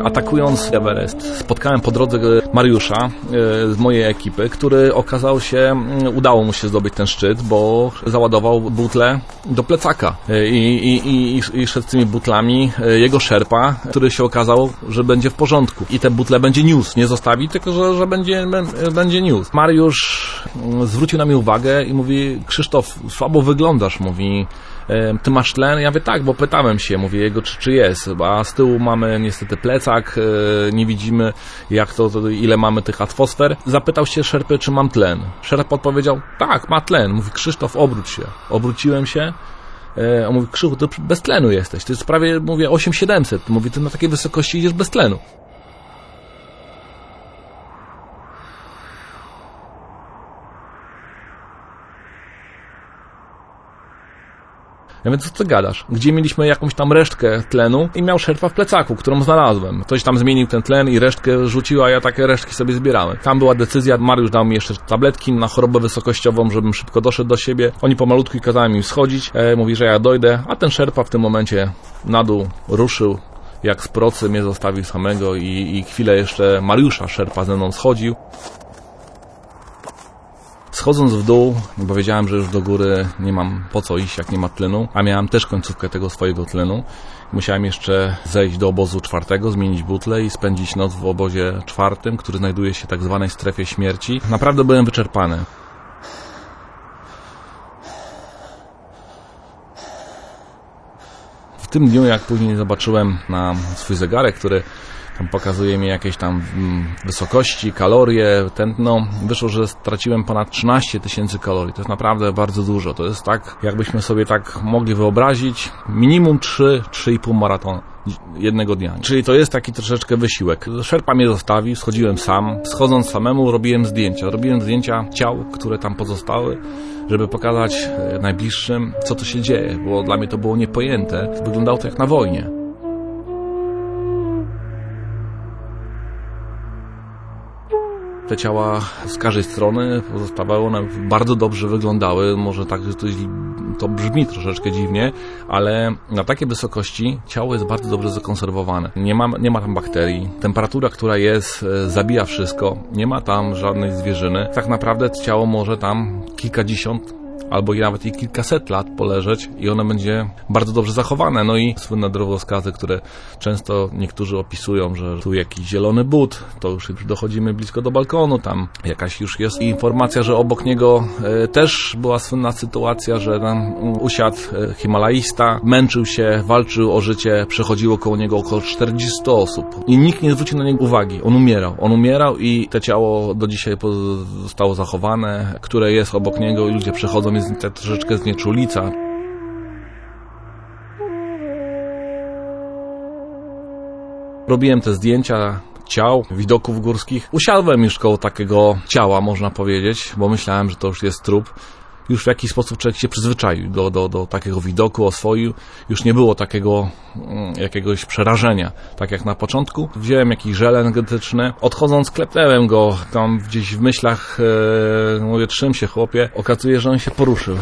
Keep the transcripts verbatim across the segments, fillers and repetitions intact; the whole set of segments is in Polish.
atakując Everest, spotkałem po drodze Mariusza z mojej ekipy, który okazał się, udało mu się zdobyć ten szczyt, bo załadował butlę do plecaka i, i, i, i szedł z tymi butlami jego szerpa, który się okazał, że będzie w porządku i te butle będzie niósł, nie zostawi, tylko że, że będzie, będzie niósł. Mariusz zwrócił na mnie uwagę i mówi: Krzysztof, słabo wyglądasz, mówi, ty masz tlen? Ja mówię: tak, bo pytałem się, mówię jego, czy, czy jest, a z tyłu mamy niestety plecak, nie widzimy jak to, to, ile mamy tych atmosfer. Zapytał się szerpy, czy mam tlen. Szerp odpowiedział: tak, ma tlen. Mówi: Krzysztof, obróć się. Obróciłem się. On mówi: Krzychu, ty bez tlenu jesteś, to jest prawie, mówię, osiem tysięcy siedemset. Mówi: ty na takiej wysokości idziesz bez tlenu. Ja mówię: co ty gadasz? Gdzie mieliśmy jakąś tam resztkę tlenu i miał szerpa w plecaku, którą znalazłem. Ktoś tam zmienił ten tlen i resztkę rzucił, a ja takie resztki sobie zbierałem. Tam była decyzja, Mariusz dał mi jeszcze tabletki na chorobę wysokościową, żebym szybko doszedł do siebie. Oni pomalutku kazałem im schodzić. E, mówi, że ja dojdę, a ten szerpa w tym momencie na dół ruszył. Jak z procy mnie zostawił samego i, i chwilę jeszcze Mariusza szerpa ze mną schodził. Schodząc w dół, bo wiedziałem, że już do góry nie mam po co iść, jak nie ma tlenu, a miałem też końcówkę tego swojego tlenu. Musiałem jeszcze zejść do obozu czwartego, zmienić butlę i spędzić noc w obozie czwartym, który znajduje się w tak zwanej strefie śmierci. Naprawdę byłem wyczerpany. W tym dniu, jak później zobaczyłem na swój zegarek, który tam pokazuje mi jakieś tam wysokości, kalorie, tętno, wyszło, że straciłem ponad trzynaście tysięcy kalorii. To jest naprawdę bardzo dużo. To jest tak, jakbyśmy sobie tak mogli wyobrazić, minimum trzy do trzech i pół maratona jednego dnia. Czyli to jest taki troszeczkę wysiłek. Szerpa mnie zostawił, schodziłem sam. Schodząc samemu robiłem zdjęcia. Robiłem zdjęcia ciał, które tam pozostały, żeby pokazać najbliższym, co to się dzieje, bo dla mnie to było niepojęte. Wyglądało to jak na wojnie. Te ciała z każdej strony pozostawały, one bardzo dobrze wyglądały, może tak, że to, to brzmi troszeczkę dziwnie, ale na takiej wysokości ciało jest bardzo dobrze zakonserwowane. Nie ma, nie ma tam bakterii, temperatura, która jest, zabija wszystko, nie ma tam żadnej zwierzyny. Tak naprawdę ciało może tam kilkadziesiąt albo nawet i kilkaset lat poleżeć i ono będzie bardzo dobrze zachowane. No i słynne drogowskazy, które często niektórzy opisują, że tu jakiś zielony but, to już dochodzimy blisko do balkonu, tam jakaś już jest informacja, że obok niego e, też była słynna sytuacja, że tam usiadł e, himalaista, męczył się, walczył o życie, przechodziło koło niego około czterdzieści osób i nikt nie zwrócił na niego uwagi. On umierał, on umierał i to ciało do dzisiaj zostało zachowane, które jest obok niego i ludzie przechodzą, jest tak troszeczkę znieczulica. Robiłem te zdjęcia ciał, widoków górskich. Usiadłem już koło takiego ciała, można powiedzieć, bo myślałem, że to już jest trup. Już w jakiś sposób człowiek się przyzwyczaił do, do, do takiego widoku, oswoił. Już nie było takiego mm, jakiegoś przerażenia, tak jak na początku. Wziąłem jakiś żel energetyczny. Odchodząc, klepnąłem go tam gdzieś w myślach. E, mówię: trzym się, chłopie. Okazuje, że on się poruszył.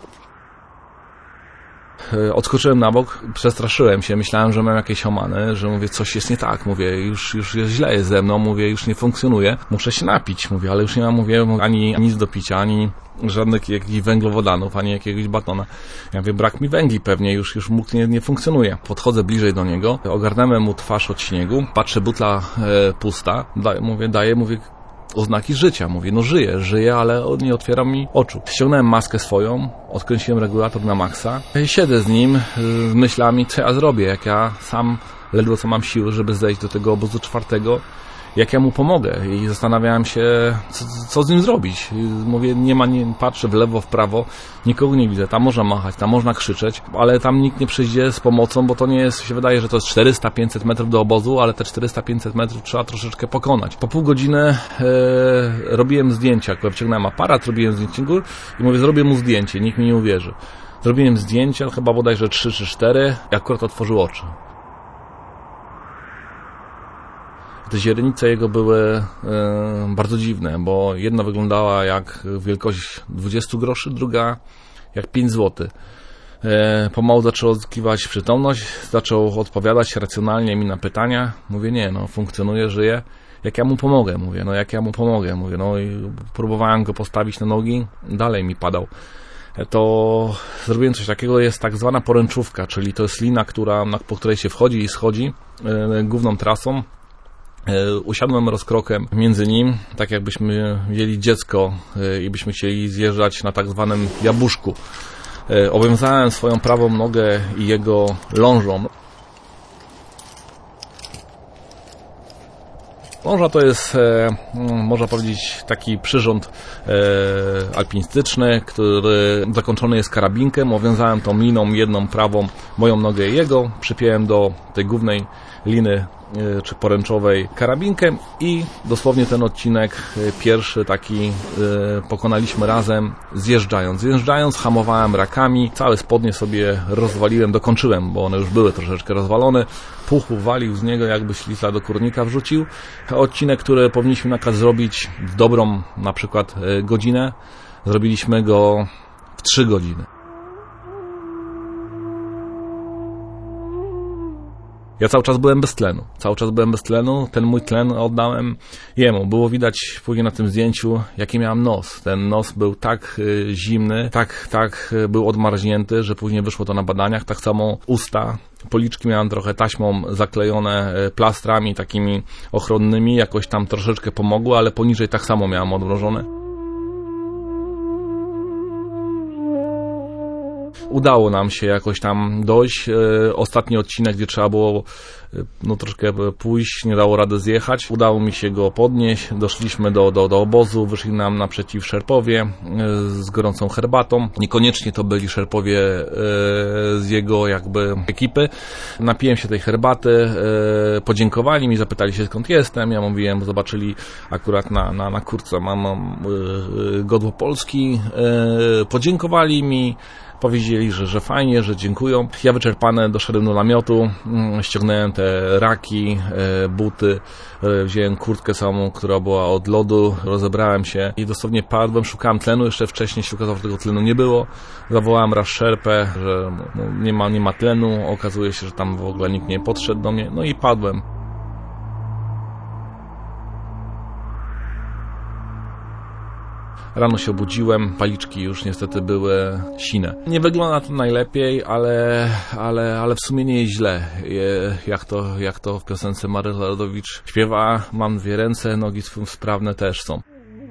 Odskoczyłem na bok, przestraszyłem się, myślałem, że mam jakieś omany, że mówię, coś jest nie tak, mówię, już, już jest źle jest ze mną, mówię, już nie funkcjonuje, muszę się napić, mówię, ale już nie mam, mówię, ani nic do picia, ani żadnych jakichś węglowodanów, ani jakiegoś batona. Ja mówię, brak mi węgli pewnie, już, już mógł nie, nie funkcjonuje. Podchodzę bliżej do niego, ogarnąłem mu twarz od śniegu, patrzę, butla e, pusta, daję, mówię, daję, mówię, oznaki życia. Mówię, no żyję, żyję, ale nie otwiera mi oczu. Ściągnąłem maskę swoją, odkręciłem regulator na maksa. Siedzę z nim, z myślami, co ja zrobię, jak ja sam ledwo co mam siły, żeby zejść do tego obozu czwartego, jak ja mu pomogę. I zastanawiałem się, co, co z nim zrobić. I mówię, nie ma, nie, patrzę w lewo, w prawo, nikogo nie widzę. Tam można machać, tam można krzyczeć, ale tam nikt nie przyjdzie z pomocą, bo to nie jest, się wydaje, że to jest czterysta pięćset metrów do obozu, ale te czterysta pięćset metrów trzeba troszeczkę pokonać. Po pół godziny e, robiłem zdjęcia, jak wyciągnąłem aparat, robiłem zdjęcie gór i mówię, zrobię mu zdjęcie, nikt mi nie uwierzy. Zrobiłem zdjęcia, chyba bodajże trzy czy cztery, i akurat otworzył oczy. Te źrenice jego były e, bardzo dziwne, bo jedna wyglądała jak wielkość dwadzieścia groszy, druga jak pięć złotych. E, pomału zaczął odzyskiwać przytomność, zaczął odpowiadać racjonalnie mi na pytania. Mówię, nie, no funkcjonuje, żyje. Jak ja mu pomogę? Mówię, no jak ja mu pomogę? Mówię, no i próbowałem go postawić na nogi, dalej mi padał. To zrobiłem coś takiego, jest tak zwana poręczówka, czyli to jest lina, która, na, po której się wchodzi i schodzi e, główną trasą. E, usiadłem rozkrokiem między nim, tak jakbyśmy wzięli dziecko e, i byśmy chcieli zjeżdżać na tak zwanym jabłuszku. E, owiązałem swoją prawą nogę i jego lążą. Ląża to jest, e, można powiedzieć, taki przyrząd e, alpinistyczny, który zakończony jest karabinkiem. Owiązałem tą liną jedną prawą moją nogę i jego, przypiąłem do tej głównej liny e, czy poręczowej karabinkiem i dosłownie ten odcinek e, pierwszy taki e, pokonaliśmy razem zjeżdżając. Zjeżdżając hamowałem rakami, całe spodnie sobie rozwaliłem, dokończyłem, bo one już były troszeczkę rozwalone. Puch walił z niego, jakby ślisa do kurnika wrzucił. Odcinek, który powinniśmy na przykład zrobić w dobrą na przykład godzinę, zrobiliśmy go w trzy godziny. Ja cały czas byłem bez tlenu. Cały czas byłem bez tlenu. Ten mój tlen oddałem jemu. Było widać później na tym zdjęciu, jaki miałem nos. Ten nos był tak y, zimny, tak, tak y, był odmarznięty, że później wyszło to na badaniach. Tak samo usta, policzki miałem trochę taśmą zaklejone y, plastrami takimi ochronnymi. Jakoś tam troszeczkę pomogło, ale poniżej tak samo miałem odmrożone. Udało nam się jakoś tam dojść. Ostatni odcinek, gdzie trzeba było no troszkę pójść, nie dało rady zjechać. Udało mi się go podnieść. Doszliśmy do, do, do obozu, wyszli nam naprzeciw szerpowie z gorącą herbatą. Niekoniecznie to byli szerpowie z jego jakby ekipy. Napiłem się tej herbaty, podziękowali mi, zapytali się skąd jestem. Ja mówiłem, bo zobaczyli akurat na, na, na kurtce mam godło Polski. Podziękowali mi. Powiedzieli, że, że fajnie, że dziękują. Ja wyczerpany doszedłem do namiotu, ściągnąłem te raki, buty, wziąłem kurtkę samą, która była od lodu, rozebrałem się i dosłownie padłem, szukałem tlenu, jeszcze wcześniej się okazało, że tego tlenu nie było. Zawołałem raz szerpę, że nie ma, nie ma tlenu, okazuje się, że tam w ogóle nikt nie podszedł do mnie, no i padłem. Rano się obudziłem, paliczki już niestety były sine. Nie wygląda to najlepiej, ale, ale, ale w sumie nie jest źle. Jak to, jak to w piosence Maryla Rodowicz śpiewa, mam dwie ręce, nogi sprawne też są.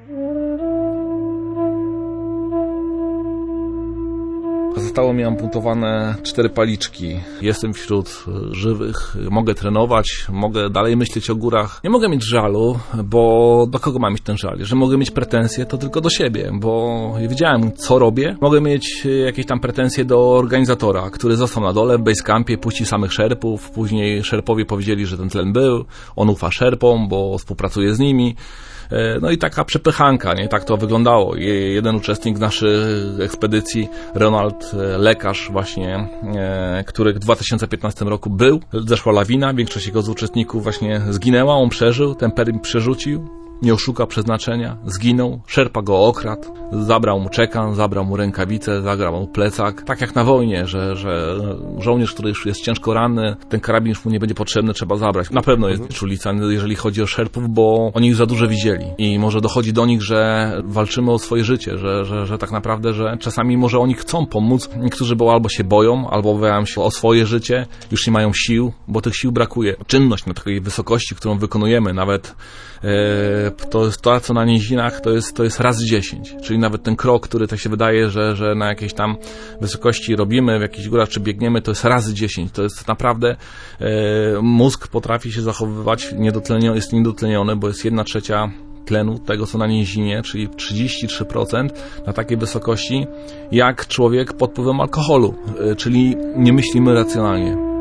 Zostało mi amputowane cztery paliczki. Jestem wśród żywych, mogę trenować, mogę dalej myśleć o górach. Nie mogę mieć żalu, bo do kogo mam mieć ten żal? Że mogę mieć pretensje, to tylko do siebie, bo wiedziałem, co robię. Mogę mieć jakieś tam pretensje do organizatora, który został na dole w basecampie, puścił samych szerpów. Później szerpowie powiedzieli, że ten tlen był. On ufa szerpom, bo współpracuje z nimi. No i taka przepychanka, nie? Tak to wyglądało. Jeden uczestnik naszej ekspedycji, Ronald, lekarz właśnie, który w dwa tysiące piętnastym roku był, zeszła lawina, większość jego z uczestników właśnie zginęła, on przeżył, ten perim przerzucił, nie oszukał przeznaczenia, zginął, szerpa go okradł, zabrał mu czekan, zabrał mu rękawice, zabrał mu plecak. Tak jak na wojnie, że, że żołnierz, który już jest ciężko ranny, ten karabin już mu nie będzie potrzebny, trzeba zabrać. Na pewno jest czulica, jeżeli chodzi o szerpów, bo oni już za dużo widzieli i może dochodzi do nich, że walczymy o swoje życie, że, że, że tak naprawdę, że czasami może oni chcą pomóc. Niektórzy bo albo się boją, albo obawiają się o swoje życie, już nie mają sił, bo tych sił brakuje. Czynność na takiej wysokości, którą wykonujemy, nawet e, to jest to, co na nizinach, to jest, to jest razy dziesięć. Czyli nawet ten krok, który tak się wydaje, że, że na jakiejś tam wysokości robimy, w jakichś górach czy biegniemy, to jest razy dziesięć. To jest naprawdę e, mózg potrafi się zachowywać, niedotleniony, jest niedotleniony, bo jest jedna trzecia tlenu tego, co na nizinie, czyli trzydzieści trzy procent na takiej wysokości, jak człowiek pod wpływem alkoholu, e, czyli nie myślimy racjonalnie.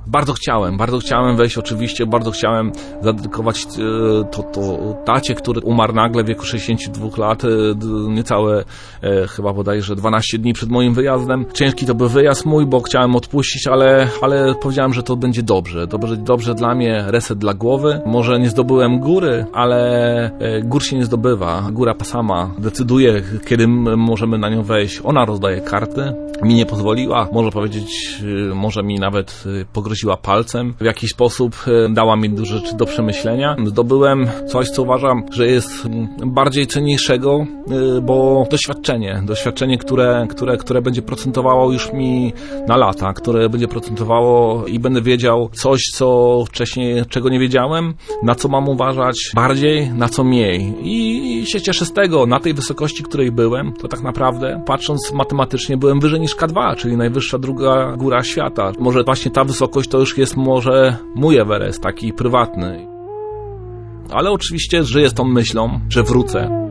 Bardzo chciałem, bardzo chciałem wejść oczywiście, bardzo chciałem zadedykować to, to tacie, który umarł nagle w wieku sześćdziesięciu dwóch lat, niecałe chyba bodajże dwanaście dni przed moim wyjazdem. Ciężki to był wyjazd mój, bo chciałem odpuścić, ale, ale powiedziałem, że to będzie dobrze. To będzie dobrze dla mnie, reset dla głowy. Może nie zdobyłem góry, ale gór się nie zdobywa. Góra sama decyduje, kiedy możemy na nią wejść. Ona rozdaje karty. Mi nie pozwoliła, może powiedzieć, może mi nawet pogroziła palcem. W jakiś sposób dała mi dużo rzeczy do przemyślenia. Zdobyłem coś, co uważam, że jest bardziej cenniejszego, bo doświadczenie. Doświadczenie, które, które, które będzie procentowało już mi na lata, które będzie procentowało i będę wiedział coś, co wcześniej, czego nie wiedziałem, na co mam uważać bardziej, na co mniej. I się cieszę z tego. Na tej wysokości, której byłem, to tak naprawdę, patrząc matematycznie, byłem wyżej niż K dwa, czyli najwyższa druga góra świata. Może właśnie ta wysokość to już jest może mój Everest, taki prywatny. Ale oczywiście żyję z tą myślą, że wrócę.